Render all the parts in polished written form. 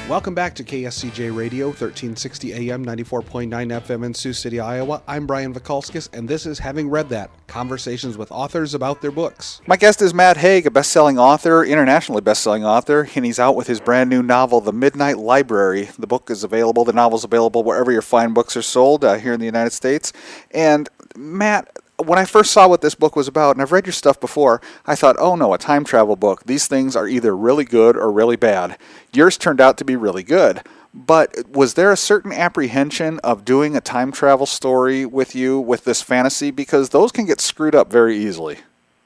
Welcome back to KSCJ Radio, 1360 AM, 94.9 FM in Sioux City, Iowa. I'm Brian Vikalskis, and this is Having Read That, conversations with authors about their books. My guest is Matt Haig, a best-selling author, internationally best-selling author, and he's out with his brand new novel, The Midnight Library. The book is available, the novel's available wherever your fine books are sold here in the United States. And Matt, when I first saw what this book was about, and I've read your stuff before, I thought, oh no, a time travel book. These things are either really good or really bad. Yours turned out to be really good. But was there a certain apprehension of doing a time travel story with you with this fantasy? Because those can get screwed up very easily.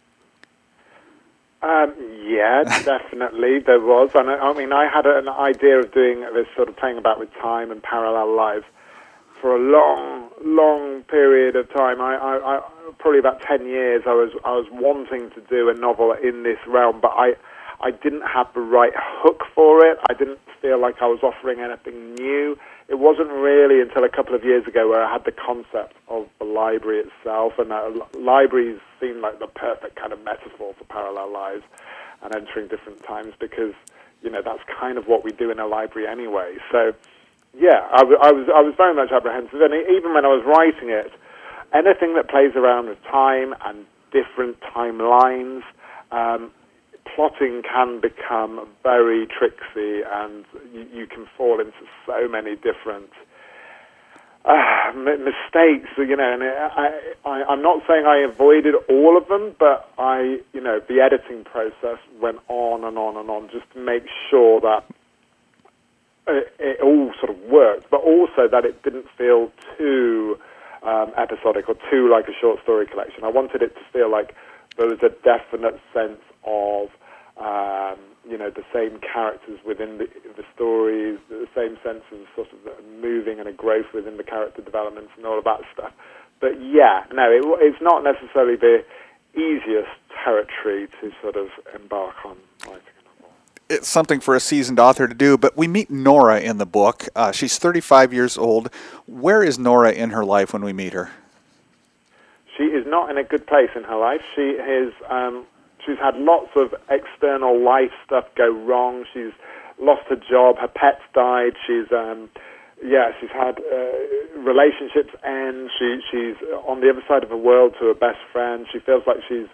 Yeah, definitely there was. And I mean, I had an idea of doing this sort of playing about with time and parallel lives for a long period of time. I probably about 10 years. I was wanting to do a novel in this realm, but I didn't have the right hook for it. I didn't feel like I was offering anything new. It wasn't really until a couple of years ago where I had the concept of the library itself, and libraries seemed like the perfect kind of metaphor for parallel lives and entering different times, because that's kind of what we do in a library anyway. So yeah, I was very much apprehensive, and even when I was writing it, anything that plays around with time and different timelines, plotting can become very tricksy, and you can fall into so many different mistakes. And I'm not saying I avoided all of them, but the editing process went on and on and on just to make sure that it all sort of worked, but also that it didn't feel too episodic or too like a short story collection. I wanted it to feel like there was a definite sense of the same characters within the stories, the same sense of sort of moving and a growth within the character developments and all of that stuff. But yeah, no, it's not necessarily the easiest territory to sort of embark on writing. It's something for a seasoned author to do, but we meet Nora in the book. She's 35 years old. Where is Nora in her life when we meet her? She is not in a good place in her life. She's had lots of external life stuff go wrong. She's lost her job. Her pet's died. She's had relationships end. She's on the other side of the world to her best friend. She feels like she's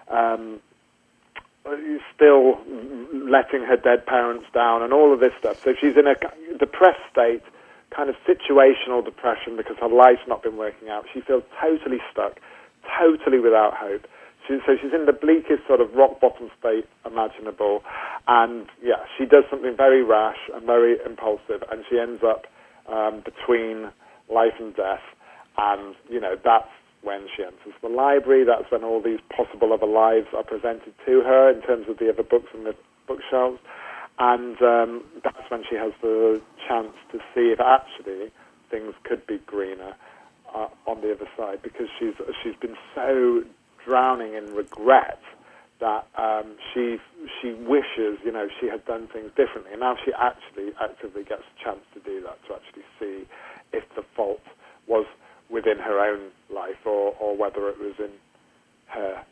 still letting her dead parents down and all of this stuff. So she's in a depressed state, kind of situational depression, because her life's not been working out. She feels totally stuck, totally without hope. So she's in the bleakest sort of rock-bottom state imaginable. And, yeah, she does something very rash and very impulsive, and she ends up between life and death. And, that's when she enters the library. That's when all these possible other lives are presented to her in terms of the other books in the bookshelves. And that's when she has the chance to see if actually things could be greener on the other side, because she's been so drowning in regret that she wishes, she had done things differently. And now she actually actively gets a chance to do that, to actually see if the fault was within her own life or whether it was in her.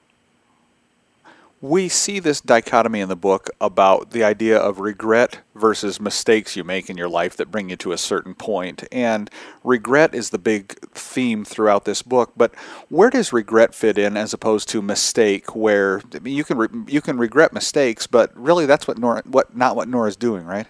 We see this dichotomy in the book about the idea of regret versus mistakes you make in your life that bring you to a certain point. And regret is the big theme throughout this book. But where does regret fit in as opposed to mistake, where you can regret mistakes, but really that's not what Nora's doing, right?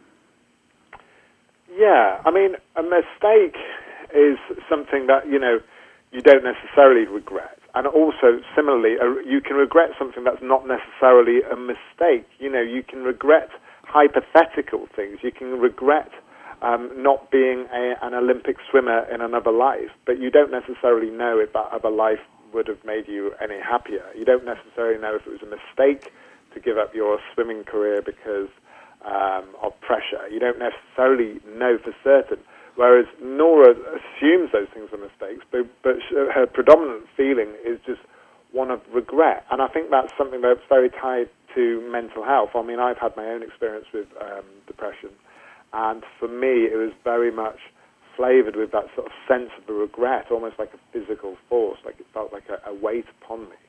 Yeah, I mean, a mistake is something that, you don't necessarily regret. And also, similarly, you can regret something that's not necessarily a mistake. You can regret hypothetical things. You can regret not being an Olympic swimmer in another life, but you don't necessarily know if that other life would have made you any happier. You don't necessarily know if it was a mistake to give up your swimming career because of pressure. You don't necessarily know for certain. Whereas Nora assumes those things are mistakes, but her predominant feeling is just one of regret. And I think that's something that's very tied to mental health. I mean, I've had my own experience with depression, and for me it was very much flavored with that sort of sense of the regret, almost like a physical force, like it felt like a weight upon me.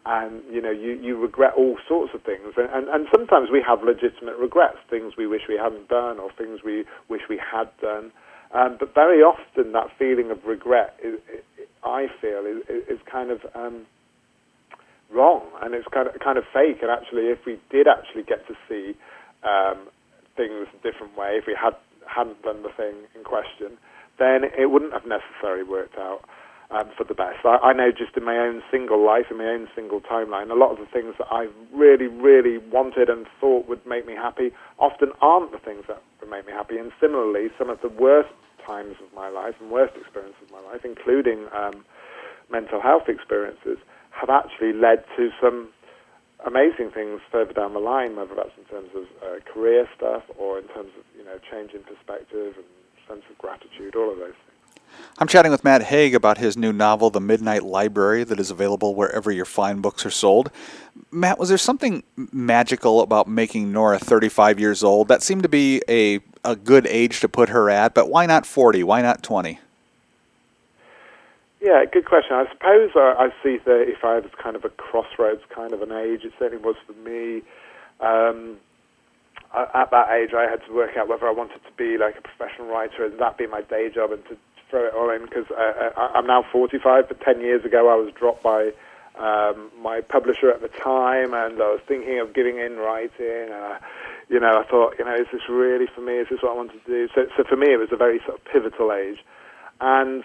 And, you regret all sorts of things. And sometimes we have legitimate regrets, things we wish we hadn't done or things we wish we had done. But very often that feeling of regret, I feel, is kind of wrong, and it's kind of fake. And actually, if we did actually get to see things a different way, if we hadn't done the thing in question, then it wouldn't have necessarily worked out for the best. I know just in my own single life, in my own single timeline, a lot of the things that I really, really wanted and thought would make me happy often aren't the things that would make me happy. And similarly, some of the worst times of my life and worst experiences of my life, including mental health experiences, have actually led to some amazing things further down the line, whether that's in terms of career stuff or in terms of change in perspective and sense of gratitude, all of those things. I'm chatting with Matt Haig about his new novel, The Midnight Library, that is available wherever your fine books are sold. Matt, was there something magical about making Nora 35 years old? That seemed to be a good age to put her at, but why not 40? Why not 20? Yeah, good question. I suppose I see 35 as kind of a crossroads kind of an age. It certainly was for me. At that age, I had to work out whether I wanted to be like a professional writer and that be my day job and to throw it all in, because I'm now 45, but 10 years ago I was dropped by my publisher at the time, and I was thinking of giving in writing. I thought, is this really for me? Is this what I want to do? So for me, it was a very sort of pivotal age. And,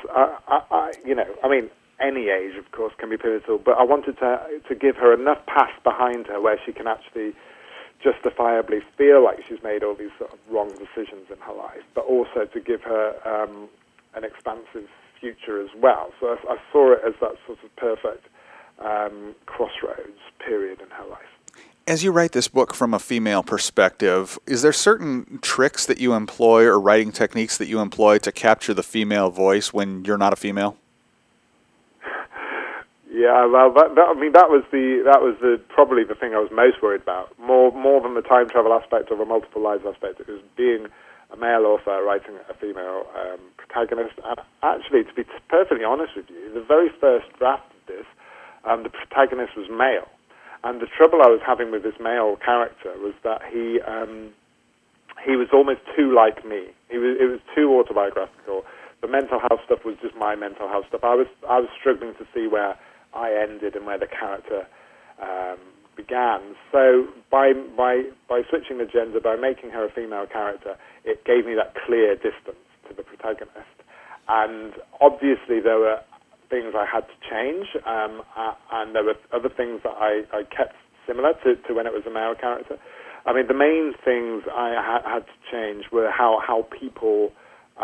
any age, of course, can be pivotal, but I wanted to give her enough past behind her where she can actually justifiably feel like she's made all these sort of wrong decisions in her life, but also to give her an expansive future as well. So I saw it as that sort of perfect crossroads period in her life. As you write this book from a female perspective, is there certain tricks that you employ or writing techniques that you employ to capture the female voice when you're not a female? Yeah, well, that was probably the thing I was most worried about, more than the time travel aspect or the multiple lives aspect. It was being a male author writing a female protagonist. And actually, to be perfectly honest with you, the very first draft of this, the protagonist was male. And the trouble I was having with this male character was that he was almost too like me. It was too autobiographical. The mental health stuff was just my mental health stuff. I was struggling to see where I ended and where the character began. So by switching the gender, by making her a female character, it gave me that clear distance to the protagonist. And obviously there were things I had to change, and there were other things that I kept similar to when it was a male character. I mean, the main things I had to change were how people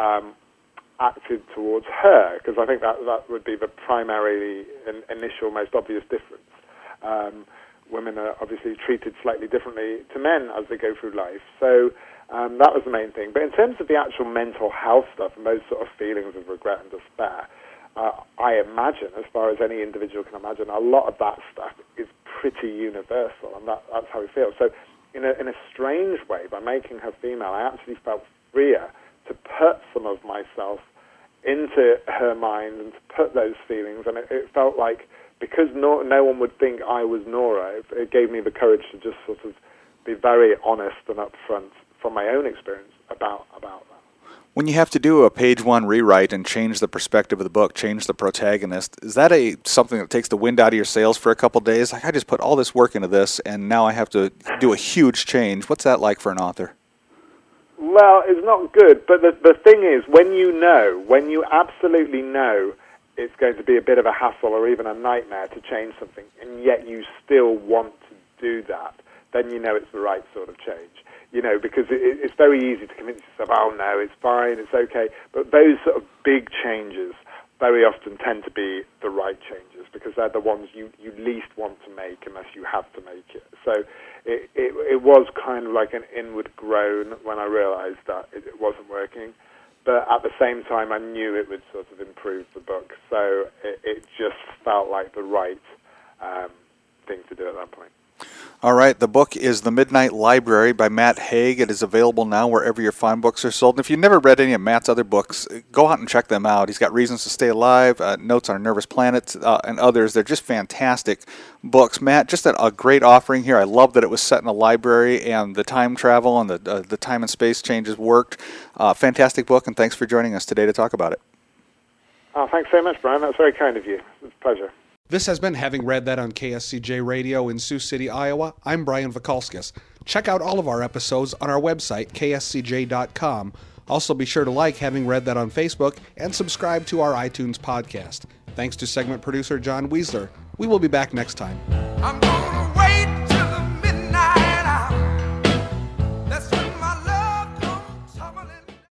acted towards her, because I think that would be the primary initial, most obvious difference. Women are obviously treated slightly differently to men as they go through life. So that was the main thing. But in terms of the actual mental health stuff and those sort of feelings of regret and despair, I imagine, as far as any individual can imagine, a lot of that stuff is pretty universal, and that's how we feel. So in a strange way, by making her female, I actually felt freer to put some of myself into her mind and to put those feelings, and it felt like, because no one would think I was Nora, it gave me the courage to just sort of be very honest and upfront from my own experience about that. When you have to do a page one rewrite and change the perspective of the book, change the protagonist, is that something that takes the wind out of your sails for a couple of days? Like, I just put all this work into this, and now I have to do a huge change. What's that like for an author? Well, it's not good, but the thing is, when you absolutely know it's going to be a bit of a hassle or even a nightmare to change something, and yet you still want to do that, then you know it's the right sort of change. Because it's very easy to convince yourself, oh no, it's fine, it's okay. But those sort of big changes very often tend to be the right changes, because they're the ones you least want to make unless you have to make it. So it was kind of like an inward groan when I realized that it wasn't working. But at the same time, I knew it would sort of improve the book. So it just felt like the right thing to do at that point. All right, the book is The Midnight Library by Matt Haig. It is available now wherever your fine books are sold. And if you've never read any of Matt's other books, go out and check them out. He's got Reasons to Stay Alive, Notes on a Nervous Planet, and others. They're just fantastic books. Matt, just a great offering here. I love that it was set in a library and the time travel and the time and space changes worked. Fantastic book, and thanks for joining us today to talk about it. Oh, thanks so much, Brian. That's very kind of you. It's a pleasure. This has been Having Read That on KSCJ Radio in Sioux City, Iowa. I'm Brian Vakalskis. Check out all of our episodes on our website, kscj.com. Also be sure to like Having Read That on Facebook and subscribe to our iTunes podcast. Thanks to segment producer John Weisler. We will be back next time.